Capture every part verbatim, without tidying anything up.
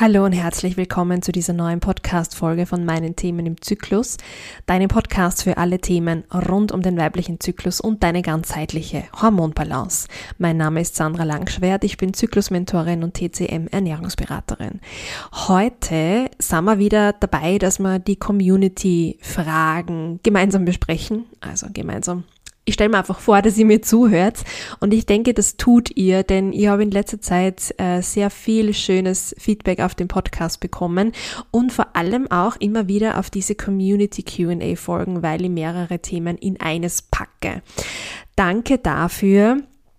Hallo und herzlich willkommen zu dieser neuen Podcast-Folge von meinen Themen im Zyklus, deinem Podcast für alle Themen rund um den weiblichen Zyklus und deine ganzheitliche Hormonbalance. Mein Name ist Sandra Langschwert, ich bin Zyklusmentorin und T C M-Ernährungsberaterin. Heute sind wir wieder dabei, dass wir die Community-Fragen gemeinsam besprechen, also gemeinsam. Ich stelle mir einfach vor, dass ihr mir zuhört und ich denke, das tut ihr, denn ich habe in letzter Zeit äh, sehr viel schönes Feedback auf den Podcast bekommen und vor allem auch immer wieder auf diese Community Q and A Folgen, weil ich mehrere Themen in eines packe. Danke dafür.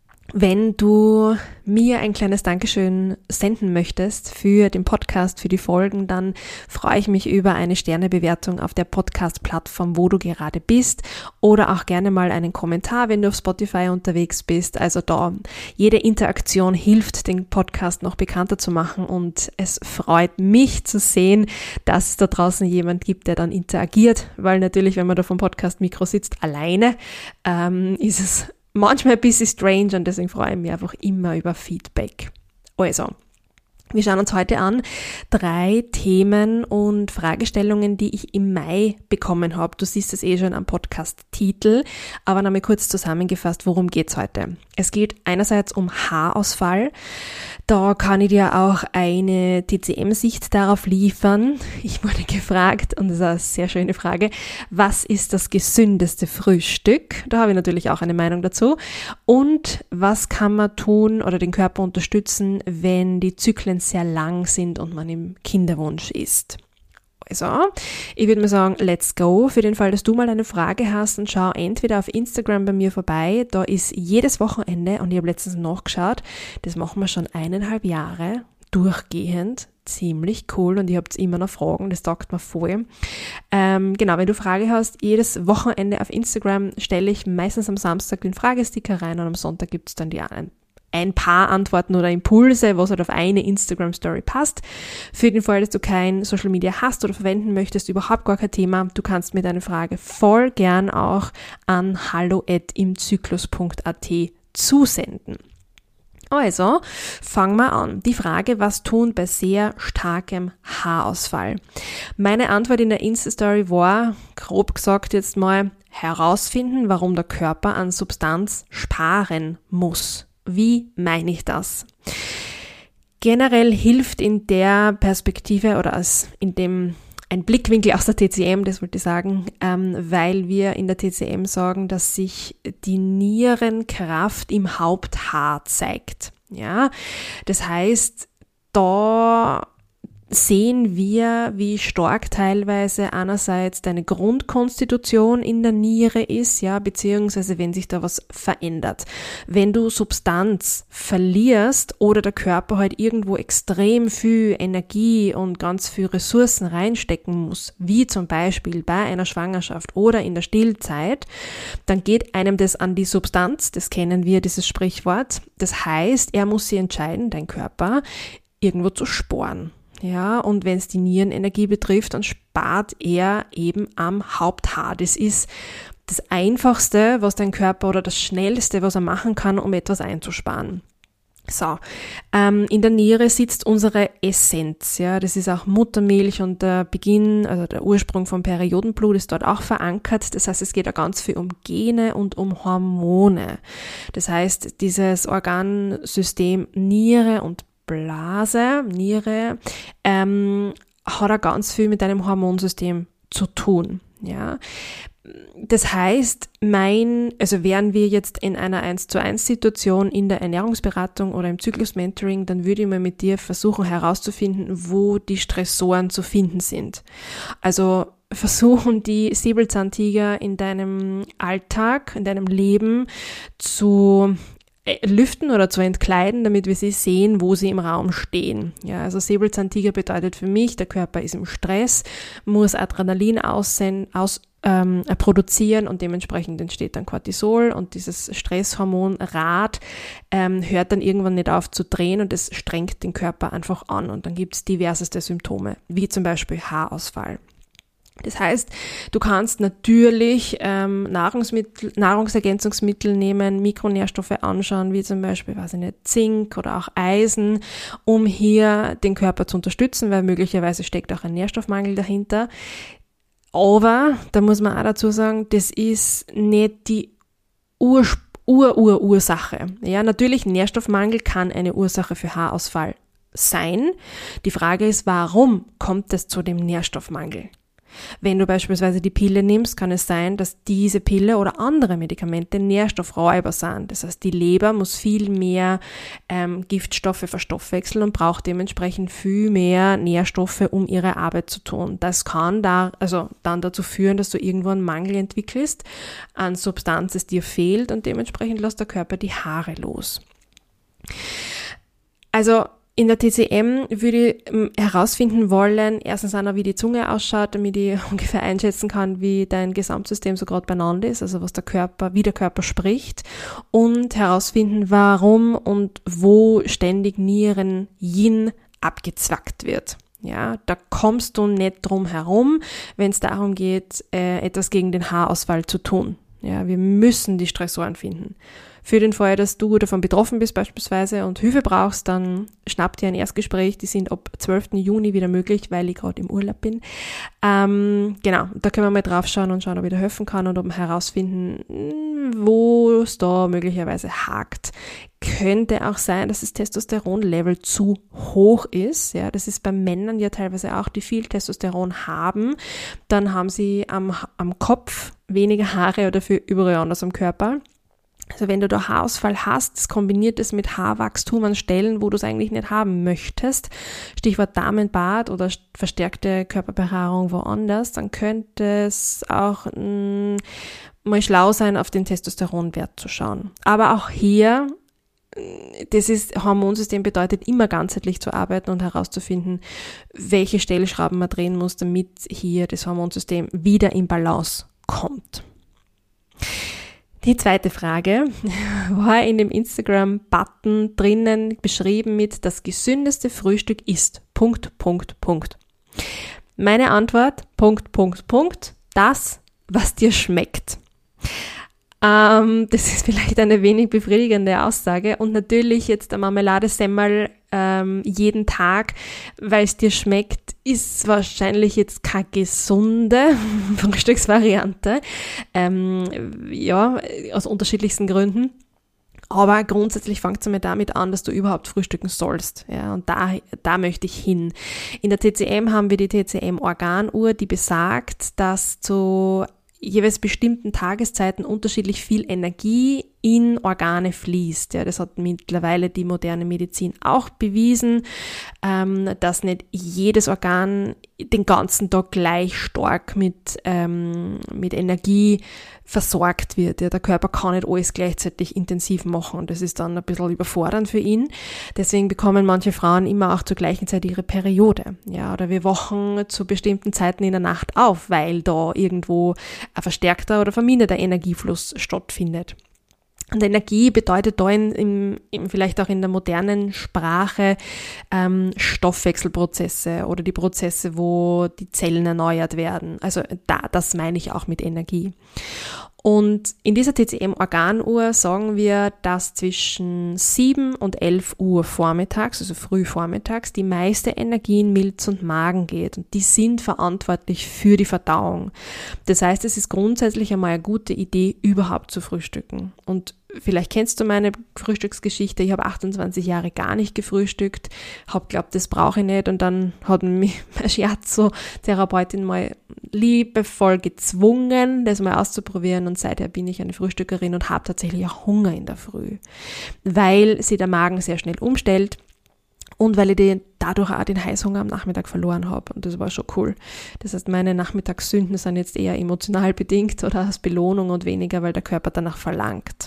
Wenn du mir ein kleines Dankeschön senden möchtest für den Podcast, für die Folgen, dann freue ich mich über eine Sternebewertung auf der Podcast-Plattform, wo du gerade bist, oder auch gerne mal einen Kommentar, wenn du auf Spotify unterwegs bist. Also da, jede Interaktion hilft, den Podcast noch bekannter zu machen und es freut mich zu sehen, dass es da draußen jemand gibt, der dann interagiert, weil natürlich, wenn man da vom Podcast-Mikro sitzt, alleine, ähm, ist es manchmal ein bisschen strange und deswegen freue ich mich einfach immer über Feedback. Also, wir schauen uns heute an drei Themen und Fragestellungen, die ich im Mai bekommen habe. Du siehst es eh schon am Podcast-Titel, aber nochmal kurz zusammengefasst, worum geht's heute? Es geht einerseits um Haarausfall. Da kann ich dir auch eine T C M-Sicht darauf liefern. Ich wurde gefragt, und das ist eine sehr schöne Frage, was ist das gesündeste Frühstück? Da habe ich natürlich auch eine Meinung dazu. Und was kann man tun oder den Körper unterstützen, wenn die Zyklen sehr lang sind und man im Kinderwunsch ist? Also, ich würde mal sagen, let's go. Für den Fall, dass du mal eine Frage hast, und schau entweder auf Instagram bei mir vorbei. Da ist jedes Wochenende, und ich habe letztens nachgeschaut, das machen wir schon eineinhalb Jahre durchgehend. Ziemlich cool, und ihr habt immer noch Fragen, das taugt mir voll. Ähm, genau, wenn du Frage hast, jedes Wochenende auf Instagram stelle ich meistens am Samstag den Fragesticker rein und am Sonntag gibt es dann die anderen. ein paar Antworten oder Impulse, was halt auf eine Instagram-Story passt. Für den Fall, dass du kein Social Media hast oder verwenden möchtest, überhaupt gar kein Thema. Du kannst mir deine Frage voll gern auch an hallo at imzyklus punkt a t zusenden. Also, fangen wir an. Die Frage, was tun bei sehr starkem Haarausfall? Meine Antwort in der Insta-Story war, grob gesagt jetzt mal, herausfinden, warum der Körper an Substanz sparen muss. Wie meine ich das? Generell hilft in der Perspektive oder als in dem ein Blickwinkel aus der T C M, das wollte ich sagen, ähm, weil wir in der T C M sagen, dass sich die Nierenkraft im Haupthaar zeigt. Ja, das heißt, da sehen wir, wie stark teilweise einerseits deine Grundkonstitution in der Niere ist, ja, beziehungsweise wenn sich da was verändert. Wenn du Substanz verlierst oder der Körper halt irgendwo extrem viel Energie und ganz viel Ressourcen reinstecken muss, wie zum Beispiel bei einer Schwangerschaft oder in der Stillzeit, dann geht einem das an die Substanz, das kennen wir, dieses Sprichwort. Das heißt, er muss sich entscheiden, dein Körper, irgendwo zu sparen. Ja, und wenn es die Nierenenergie betrifft, dann spart er eben am Haupthaar. Das ist das Einfachste, was dein Körper oder das Schnellste, was er machen kann, um etwas einzusparen. So, ähm, in der Niere sitzt unsere Essenz, ja, das ist auch Muttermilch und der Beginn, also der Ursprung vom Periodenblut ist dort auch verankert. Das heißt, es geht ja ganz viel um Gene und um Hormone. Das heißt, dieses Organsystem Niere und Blase, Niere, ähm, hat auch ganz viel mit deinem Hormonsystem zu tun, ja. Das heißt, mein, also wären wir jetzt in einer eins zu eins Situation in der Ernährungsberatung oder im Zyklusmentoring, dann würde ich mal mit dir versuchen herauszufinden, wo die Stressoren zu finden sind. Also versuchen die Säbelzahntiger in deinem Alltag, in deinem Leben zu lüften oder zu entkleiden, damit wir sie sehen, wo sie im Raum stehen. Ja, also Säbelzahntiger bedeutet für mich, der Körper ist im Stress, muss Adrenalin aussenden, aus, ähm, produzieren und dementsprechend entsteht dann Cortisol und dieses Stresshormonrad ähm, hört dann irgendwann nicht auf zu drehen und es strengt den Körper einfach an und dann gibt es diverseste Symptome, wie zum Beispiel Haarausfall. Das heißt, du kannst natürlich ähm, Nahrungsmittel, Nahrungsergänzungsmittel nehmen, Mikronährstoffe anschauen, wie zum Beispiel, weiß ich nicht, Zink oder auch Eisen, um hier den Körper zu unterstützen, weil möglicherweise steckt auch ein Nährstoffmangel dahinter. Aber, da muss man auch dazu sagen, das ist nicht die Urspr- Ur-Ur-Ursache. Ja, natürlich, Nährstoffmangel kann eine Ursache für Haarausfall sein. Die Frage ist, warum kommt es zu dem Nährstoffmangel? Wenn du beispielsweise die Pille nimmst, kann es sein, dass diese Pille oder andere Medikamente Nährstoffräuber sind. Das heißt, die Leber muss viel mehr ähm, Giftstoffe verstoffwechseln und braucht dementsprechend viel mehr Nährstoffe, um ihre Arbeit zu tun. Das kann da, also dann dazu führen, dass du irgendwo einen Mangel entwickelst, an Substanz es dir fehlt und dementsprechend lässt der Körper die Haare los. Also in der T C M würde ich herausfinden wollen, erstens einmal, wie die Zunge ausschaut, damit ich ungefähr einschätzen kann, wie dein Gesamtsystem so gerade beieinander ist, also was der Körper, wie der Körper spricht, und herausfinden, warum und wo ständig Nieren Yin abgezwackt wird. Ja, da kommst du nicht drum herum, wenn es darum geht, äh, etwas gegen den Haarausfall zu tun. Ja, wir müssen die Stressoren finden. Für den Fall, dass du davon betroffen bist beispielsweise und Hilfe brauchst, dann schnapp dir ein Erstgespräch. Die sind ab zwölften Juni wieder möglich, weil ich gerade im Urlaub bin. Ähm, genau, da können wir mal drauf schauen und schauen, ob ich da helfen kann und ob wir herausfinden, wo es da möglicherweise hakt. Könnte auch sein, dass das Testosteronlevel zu hoch ist. Ja, das ist bei Männern ja teilweise auch, die viel Testosteron haben. Dann haben sie am, am Kopf weniger Haare oder für überall anders am Körper. Also wenn du da Haarausfall hast, das kombiniert es mit Haarwachstum an Stellen, wo du es eigentlich nicht haben möchtest, Stichwort Damenbart oder verstärkte Körperbehaarung woanders, dann könnte es auch mh, mal schlau sein, auf den Testosteronwert zu schauen. Aber auch hier, das ist, Hormonsystem bedeutet immer ganzheitlich zu arbeiten und herauszufinden, welche Stellschrauben man drehen muss, damit hier das Hormonsystem wieder in Balance kommt. Die zweite Frage war in dem Instagram-Button drinnen beschrieben mit: das gesündeste Frühstück ist Punkt, Punkt, Punkt. Meine Antwort: Punkt, Punkt, Punkt. Das, was dir schmeckt. Ähm, das ist vielleicht eine wenig befriedigende Aussage und natürlich jetzt der Marmeladesemmel ähm, jeden Tag, weil es dir schmeckt, ist wahrscheinlich jetzt keine gesunde Frühstücksvariante, ähm, ja, aus unterschiedlichsten Gründen. Aber grundsätzlich fängt es einmal damit an, dass du überhaupt frühstücken sollst. Ja, und da, da möchte ich hin. In der T C M haben wir die T C M-Organuhr, die besagt, dass zu jeweils bestimmten Tageszeiten unterschiedlich viel Energie in Organe fließt. Ja, das hat mittlerweile die moderne Medizin auch bewiesen, ähm, dass nicht jedes Organ den ganzen Tag gleich stark mit, ähm, mit Energie versorgt wird. Ja, der Körper kann nicht alles gleichzeitig intensiv machen und das ist dann ein bisschen überfordernd für ihn. Deswegen bekommen manche Frauen immer auch zur gleichen Zeit ihre Periode. Ja, oder wir wachen zu bestimmten Zeiten in der Nacht auf, weil da irgendwo ein verstärkter oder verminderter Energiefluss stattfindet. Und Energie bedeutet da in, in, in, vielleicht auch in der modernen Sprache ähm, Stoffwechselprozesse oder die Prozesse, wo die Zellen erneuert werden. Also da, das meine ich auch mit Energie. Und in dieser T C M-Organuhr sagen wir, dass zwischen sieben und elf Uhr vormittags, also früh vormittags, die meiste Energie in Milz und Magen geht. Und die sind verantwortlich für die Verdauung. Das heißt, es ist grundsätzlich einmal eine gute Idee, überhaupt zu frühstücken. Und vielleicht kennst du meine Frühstücksgeschichte. Ich habe achtundzwanzig Jahre gar nicht gefrühstückt, habe geglaubt, das brauche ich nicht. Und dann hat mich meine Shiatsu-Therapeutin mal liebevoll gezwungen, das mal auszuprobieren. Und seither bin ich eine Frühstückerin und habe tatsächlich auch Hunger in der Früh, weil sich der Magen sehr schnell umstellt. Und weil ich den, dadurch auch den Heißhunger am Nachmittag verloren habe. Und das war schon cool. Das heißt, meine Nachmittagssünden sind jetzt eher emotional bedingt oder als Belohnung und weniger, weil der Körper danach verlangt.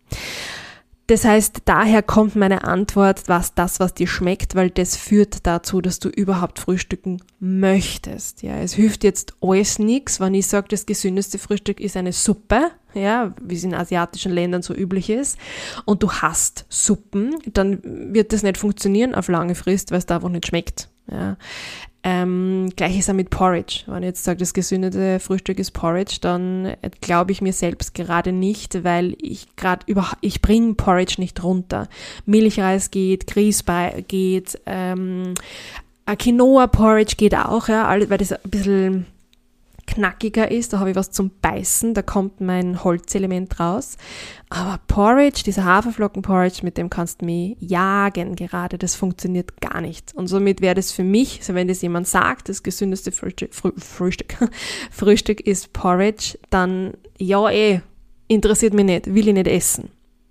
Das heißt, daher kommt meine Antwort, was das, was dir schmeckt, weil das führt dazu, dass du überhaupt frühstücken möchtest. Ja, es hilft jetzt alles nichts, wenn ich sage, das gesündeste Frühstück ist eine Suppe, ja, wie es in asiatischen Ländern so üblich ist, und du hast Suppen, dann wird das nicht funktionieren auf lange Frist, weil es da einfach nicht schmeckt. Ja. Ähm, gleich ist auch mit Porridge. Wenn ich jetzt sage, das gesündete Frühstück ist Porridge, dann glaube ich mir selbst gerade nicht, weil ich gerade über, ich bringe Porridge nicht runter. Milchreis geht, Grieß geht, ähm, Quinoa-Porridge geht auch, ja, weil das ein bisschen knackiger ist, da habe ich was zum Beißen, da kommt mein Holzelement raus. Aber Porridge, dieser Haferflocken-Porridge, mit dem kannst du mich jagen gerade, das funktioniert gar nicht. Und somit wäre das für mich, also wenn das jemand sagt, das gesündeste Frühstück, Früh, Frühstück, Frühstück ist Porridge, dann ja eh, interessiert mich nicht, will ich nicht essen.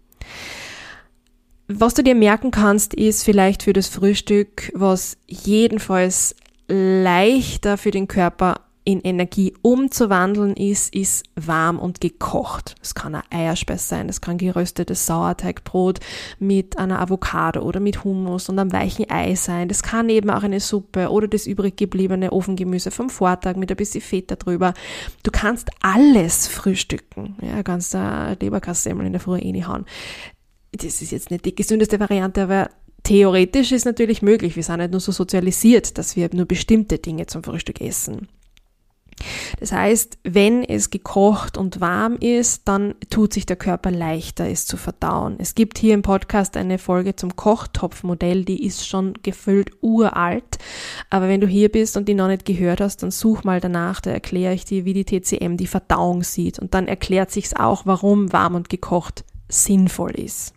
Was du dir merken kannst, ist vielleicht für das Frühstück, was jedenfalls leichter für den Körper in Energie umzuwandeln ist, ist warm und gekocht. Das kann ein Eierspeis sein, das kann geröstetes Sauerteigbrot mit einer Avocado oder mit Hummus und einem weichen Ei sein. Das kann eben auch eine Suppe oder das übrig gebliebene Ofengemüse vom Vortag mit ein bisschen Feta drüber. Du kannst alles frühstücken. Ja, kannst da Leberkassemmel in der Früh reinhauen. Das ist jetzt nicht die gesündeste Variante, aber theoretisch ist natürlich möglich. Wir sind nicht nur so sozialisiert, dass wir nur bestimmte Dinge zum Frühstück essen. Das heißt, wenn es gekocht und warm ist, dann tut sich der Körper leichter, es zu verdauen. Es gibt hier im Podcast eine Folge zum Kochtopfmodell, die ist schon gefühlt uralt. Aber wenn du hier bist und die noch nicht gehört hast, dann such mal danach, da erkläre ich dir, wie die T C M die Verdauung sieht. Und dann erklärt sich's auch, warum warm und gekocht sinnvoll ist.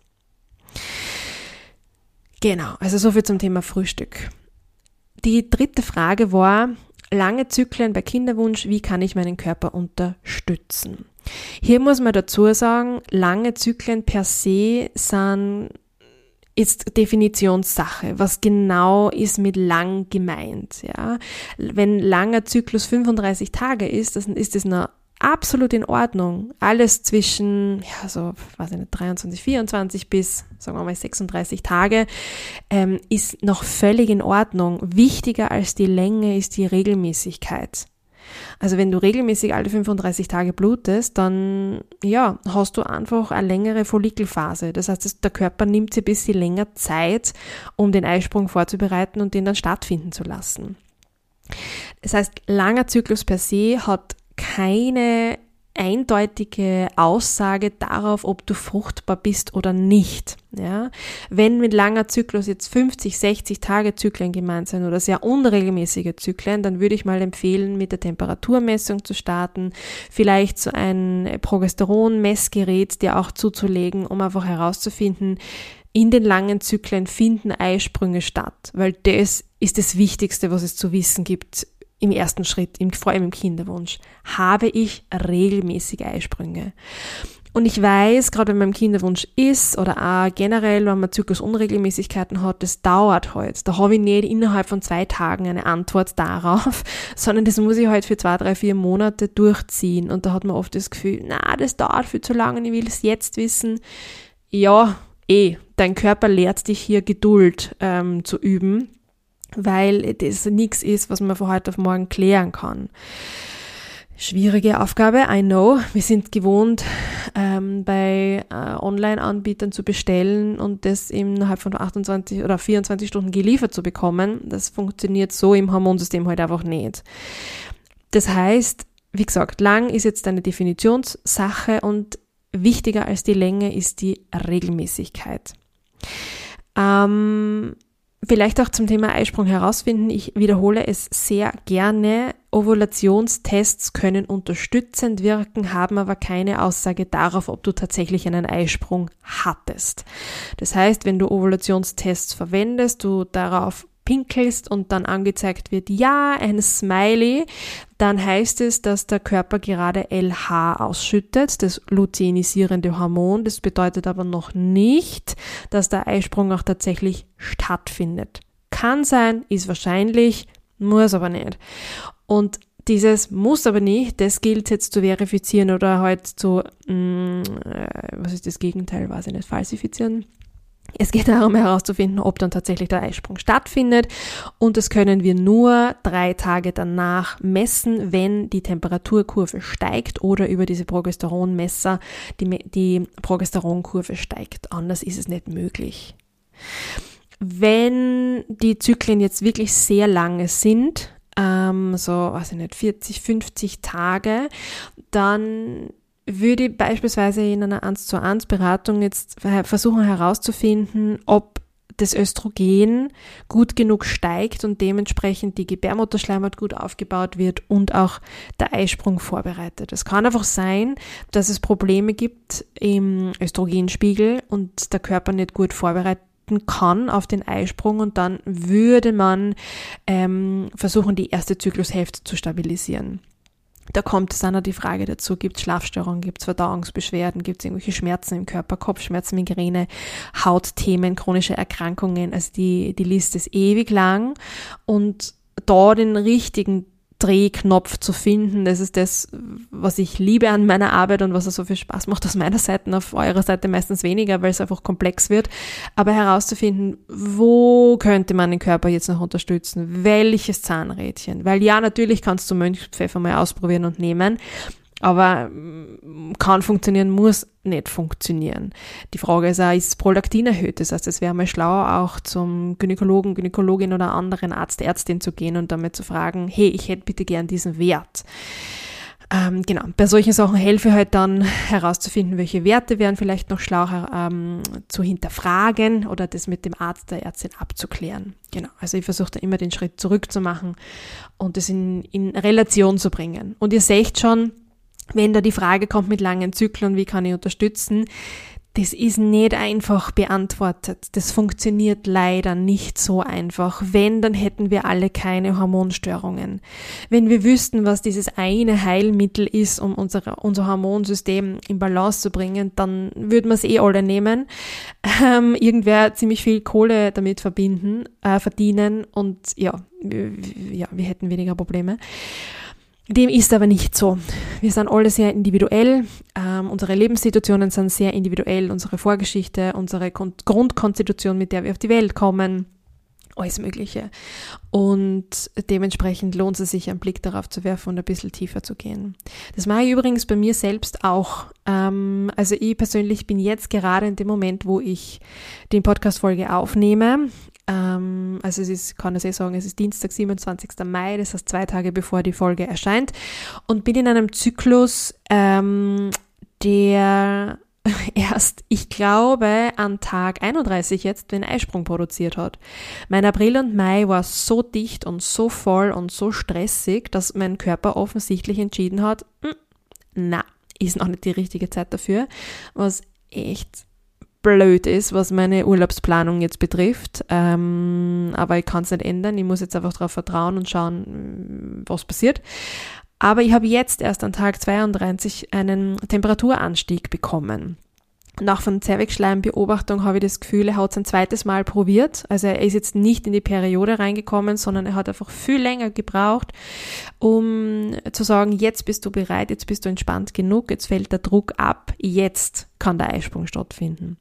Genau, also so viel zum Thema Frühstück. Die dritte Frage war, lange Zyklen bei Kinderwunsch, wie kann ich meinen Körper unterstützen? Hier muss man dazu sagen, lange Zyklen per se sind ist Definitionssache. Was genau ist mit lang gemeint? Ja? Wenn langer Zyklus fünfunddreißig Tage ist, dann ist das noch absolut in Ordnung. Alles zwischen, ja, so, weiß ich nicht, dreiundzwanzig, vierundzwanzig bis, sagen wir mal, sechsunddreißig Tage, ähm, ist noch völlig in Ordnung. Wichtiger als die Länge ist die Regelmäßigkeit. Also wenn du regelmäßig alle fünfunddreißig Tage blutest, dann, ja, hast du einfach eine längere Follikelphase. Das heißt, der Körper nimmt sich ein bisschen länger Zeit, um den Eisprung vorzubereiten und den dann stattfinden zu lassen. Das heißt, langer Zyklus per se hat keine eindeutige Aussage darauf, ob du fruchtbar bist oder nicht. Ja? Wenn mit langer Zyklus jetzt fünfzig, sechzig Tage Zyklen gemeint sind oder sehr unregelmäßige Zyklen, dann würde ich mal empfehlen, mit der Temperaturmessung zu starten, vielleicht so ein Progesteron-Messgerät dir auch zuzulegen, um einfach herauszufinden, in den langen Zyklen finden Eisprünge statt, weil das ist das Wichtigste, was es zu wissen gibt. Im ersten Schritt, im, vor allem im Kinderwunsch, habe ich regelmäßige Eisprünge. Und ich weiß, gerade wenn man im Kinderwunsch ist oder auch generell, wenn man Zyklusunregelmäßigkeiten hat, das dauert halt. Da habe ich nicht innerhalb von zwei Tagen eine Antwort darauf, sondern das muss ich halt für zwei, drei, vier Monate durchziehen. Und da hat man oft das Gefühl, na, das dauert viel zu lange und ich will es jetzt wissen. Ja, eh, dein Körper lehrt dich hier Geduld ähm, zu üben, weil das nichts ist, was man von heute auf morgen klären kann. Schwierige Aufgabe, I know. Wir sind gewohnt, ähm, bei äh, Online-Anbietern zu bestellen und das innerhalb von achtundzwanzig oder vierundzwanzig Stunden geliefert zu bekommen. Das funktioniert so im Hormonsystem halt einfach nicht. Das heißt, wie gesagt, lang ist jetzt eine Definitionssache und wichtiger als die Länge ist die Regelmäßigkeit. Ähm, Vielleicht auch zum Thema Eisprung herausfinden. Ich wiederhole es sehr gerne. Ovulationstests können unterstützend wirken, haben aber keine Aussage darauf, ob du tatsächlich einen Eisprung hattest. Das heißt, wenn du Ovulationstests verwendest, du darauf pinkelst und dann angezeigt wird, ja, ein Smiley, dann heißt es, dass der Körper gerade L H ausschüttet, das luteinisierende Hormon. Das bedeutet aber noch nicht, dass der Eisprung auch tatsächlich stattfindet. Kann sein, ist wahrscheinlich, muss aber nicht. Und dieses muss aber nicht, das gilt jetzt zu verifizieren oder halt zu, mh, was ist das Gegenteil, weiß ich nicht, falsifizieren. Es geht darum herauszufinden, ob dann tatsächlich der Eisprung stattfindet und das können wir nur drei Tage danach messen, wenn die Temperaturkurve steigt oder über diese Progesteronmesser die, die Progesteronkurve steigt. Anders ist es nicht möglich. wenn die Zyklen jetzt wirklich sehr lange sind, ähm, so, weiß ich nicht, vierzig, fünfzig Tage, dann würde ich beispielsweise in einer eins zu eins Beratung jetzt versuchen herauszufinden, ob das Östrogen gut genug steigt und dementsprechend die Gebärmutterschleimhaut gut aufgebaut wird und auch der Eisprung vorbereitet. Es kann einfach sein, dass es Probleme gibt im Östrogenspiegel und der Körper nicht gut vorbereiten kann auf den Eisprung und dann würde man ähm, versuchen, die erste Zyklushälfte zu stabilisieren. Da kommt es dann noch die Frage dazu, gibt es Schlafstörungen, gibt es Verdauungsbeschwerden, gibt es irgendwelche Schmerzen im Körper, Kopfschmerzen, Migräne, Hautthemen, chronische Erkrankungen. Also die, die Liste ist ewig lang und da den richtigen Drehknopf zu finden, das ist das, was ich liebe an meiner Arbeit und was so viel Spaß macht aus meiner Seite, auf eurer Seite meistens weniger, weil es einfach komplex wird, aber herauszufinden, wo könnte man den Körper jetzt noch unterstützen, welches Zahnrädchen, weil ja, natürlich kannst du Mönchspfeffer mal ausprobieren und nehmen, aber kann funktionieren, muss nicht funktionieren. Die Frage ist auch, ist Prolaktin erhöht? Das heißt, es wäre mal schlauer, auch zum Gynäkologen, Gynäkologin oder anderen Arzt, Ärztin zu gehen und damit zu fragen, hey, ich hätte bitte gern diesen Wert. Ähm, genau, bei solchen Sachen helfe ich halt dann herauszufinden, welche Werte wären vielleicht noch schlauer ähm, zu hinterfragen oder das mit dem Arzt, der Ärztin abzuklären. Genau, also ich versuche da immer den Schritt zurück zu machen und das in, in Relation zu bringen. Und ihr seht schon, wenn da die Frage kommt mit langen Zyklen, wie kann ich unterstützen, das ist nicht einfach beantwortet. Das funktioniert leider nicht so einfach. Wenn, dann hätten wir alle keine Hormonstörungen. Wenn wir wüssten, was dieses eine Heilmittel ist, um unsere, unser Hormonsystem in Balance zu bringen, dann würden wir es eh alle nehmen. Ähm, irgendwer ziemlich viel Kohle damit verbinden, äh, verdienen und ja, wir, ja, wir hätten weniger Probleme. Dem ist aber nicht so. Wir sind alle sehr individuell, ähm, unsere Lebenssituationen sind sehr individuell, unsere Vorgeschichte, unsere Kon- Grundkonstitution, mit der wir auf die Welt kommen, alles Mögliche. Und dementsprechend lohnt es sich, einen Blick darauf zu werfen und ein bisschen tiefer zu gehen. Das mache ich übrigens bei mir selbst auch. Ähm, also ich persönlich bin jetzt gerade in dem Moment, wo ich die Podcast-Folge aufnehme, Ähm, also es ist, kann ich sagen, es ist Dienstag, siebenundzwanzigster Mai, das heißt zwei Tage bevor die Folge erscheint und bin in einem Zyklus, ähm, der erst, ich glaube, an Tag einunddreißig jetzt den Eisprung produziert hat. Mein April und Mai war so dicht und so voll und so stressig, dass mein Körper offensichtlich entschieden hat, na, ist noch nicht die richtige Zeit dafür, was echt blöd ist, was meine Urlaubsplanung jetzt betrifft, ähm, aber ich kann es nicht ändern, ich muss jetzt einfach darauf vertrauen und schauen, was passiert. Aber ich habe jetzt erst an Tag zweiunddreißig einen Temperaturanstieg bekommen. Nach von Zervixschleimbeobachtung habe ich das Gefühl, er hat es ein zweites Mal probiert. Also er ist jetzt nicht in die Periode reingekommen, sondern er hat einfach viel länger gebraucht, um zu sagen, jetzt bist du bereit, jetzt bist du entspannt genug, jetzt fällt der Druck ab, jetzt kann der Eisprung stattfinden.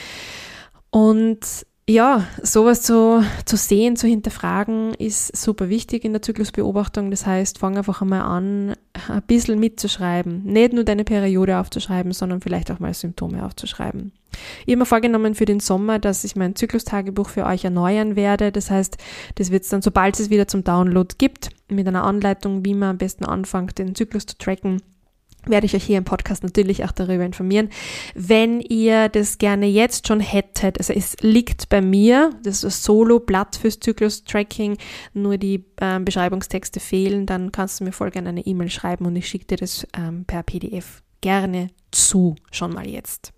Und ja, sowas zu, zu sehen, zu hinterfragen, ist super wichtig in der Zyklusbeobachtung. Das heißt, fang einfach einmal an, ein bisschen mitzuschreiben. Nicht nur deine Periode aufzuschreiben, sondern vielleicht auch mal Symptome aufzuschreiben. Ich habe mir vorgenommen für den Sommer, dass ich mein Zyklustagebuch für euch erneuern werde. Das heißt, das wird es dann, sobald es wieder zum Download gibt, mit einer Anleitung, wie man am besten anfängt, den Zyklus zu tracken, werde ich euch hier im Podcast natürlich auch darüber informieren. Wenn ihr das gerne jetzt schon hättet, also es liegt bei mir, das ist ein Solo-Blatt fürs Zyklus-Tracking, nur die ähm, Beschreibungstexte fehlen, dann kannst du mir voll gerne eine E-Mail schreiben und ich schicke dir das ähm, per P D F gerne zu, schon mal jetzt.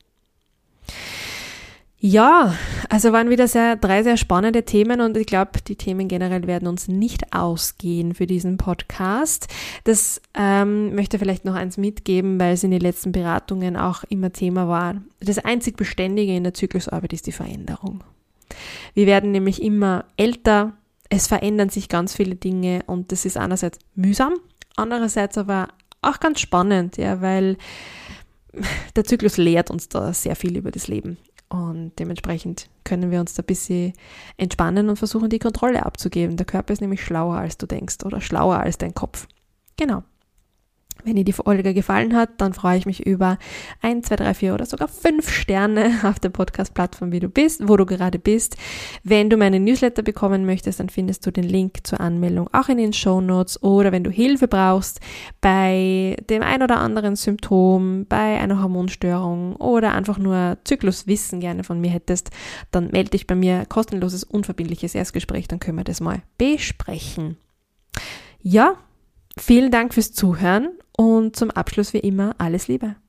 Ja, also waren wieder sehr, drei sehr spannende Themen und ich glaube, die Themen generell werden uns nicht ausgehen für diesen Podcast. Das ähm, möchte vielleicht noch eins mitgeben, weil es in den letzten Beratungen auch immer Thema war. Das einzig Beständige in der Zyklusarbeit ist die Veränderung. Wir werden nämlich immer älter, es verändern sich ganz viele Dinge und das ist einerseits mühsam, andererseits aber auch ganz spannend, ja, weil der Zyklus lehrt uns da sehr viel über das Leben. Und dementsprechend können wir uns da ein bisschen entspannen und versuchen, die Kontrolle abzugeben. Der Körper ist nämlich schlauer, als du denkst oder schlauer als dein Kopf. Genau. Wenn dir die Folge gefallen hat, dann freue ich mich über ein, zwei, drei, vier oder sogar fünf Sterne auf der Podcast-Plattform, wie du bist, wo du gerade bist. Wenn du meinen Newsletter bekommen möchtest, dann findest du den Link zur Anmeldung auch in den Shownotes. Oder wenn du Hilfe brauchst bei dem ein oder anderen Symptom, bei einer Hormonstörung oder einfach nur Zykluswissen gerne von mir hättest, dann melde dich bei mir, kostenloses, unverbindliches Erstgespräch, dann können wir das mal besprechen. Ja, vielen Dank fürs Zuhören und zum Abschluss wie immer alles Liebe.